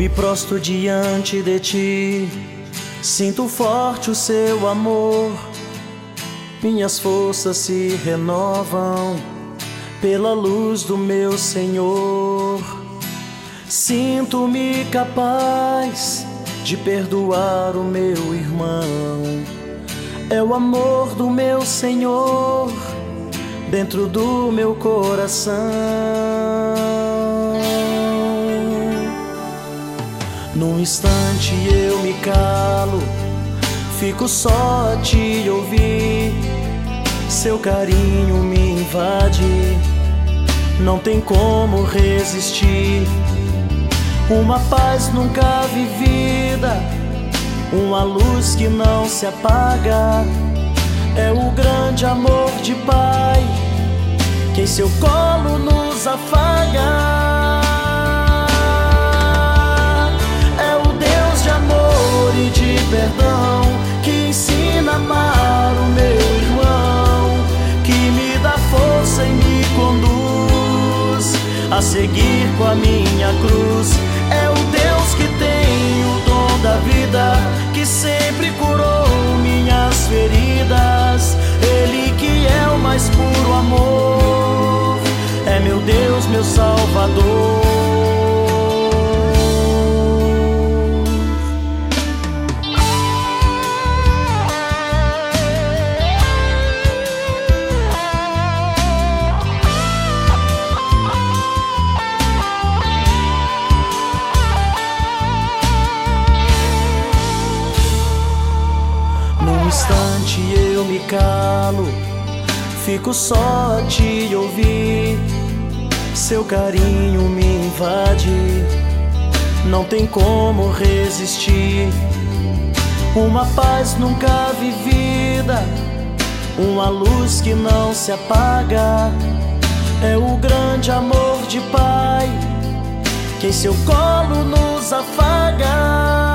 me prostro diante de ti, sinto forte o seu amor. Minhas forças se renovam pela luz do meu Senhor. Sinto-me capaz de perdoar o meu irmão. É o amor do meu Senhor dentro do meu coração. Num instante eu me calo, fico só a te ouvir. Seu carinho me invade, não tem como resistir. Uma paz nunca vivida, uma luz que não se apaga. É o grande amor de Pai que em seu colo nos afaga. É o Deus de amor e de perdão que ensina a amar o meu irmão, que me dá força e me conduz a seguir com a minha cruz. É o Deus que tem o dom da vida, que sempre curou minhas feridas. Ele que é o mais puro amor, é meu Deus, meu Salvador. Num instante eu me calo, fico só a te ouvir. Seu carinho me invade, não tem como resistir. Uma paz nunca vivida, uma luz que não se apaga. É o grande amor de Pai que em seu colo nos afaga.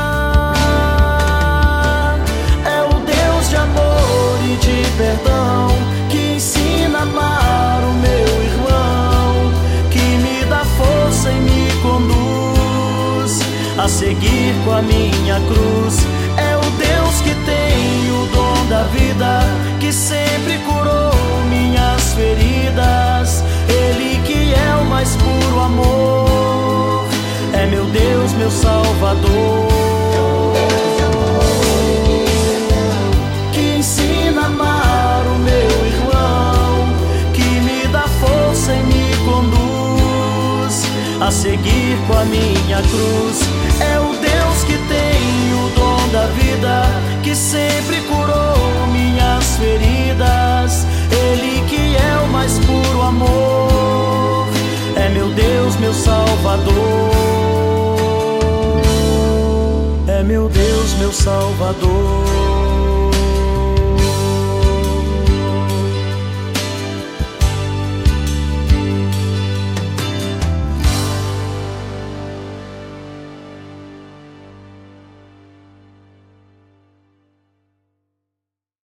De perdão que ensina a amar o meu irmão, que me dá força e me conduz a seguir com a minha cruz. É o Deus que tem o dom da vida, que sempre curou minhas feridas. Ele que é o mais puro amor, é meu Deus, meu Salvador. Amar o meu irmão, que me dá força e me conduz a seguir com a minha cruz. É o Deus que tem o dom da vida, que sempre curou minhas feridas. Ele que é o mais puro amor, é meu Deus, meu Salvador. É meu Deus, meu Salvador.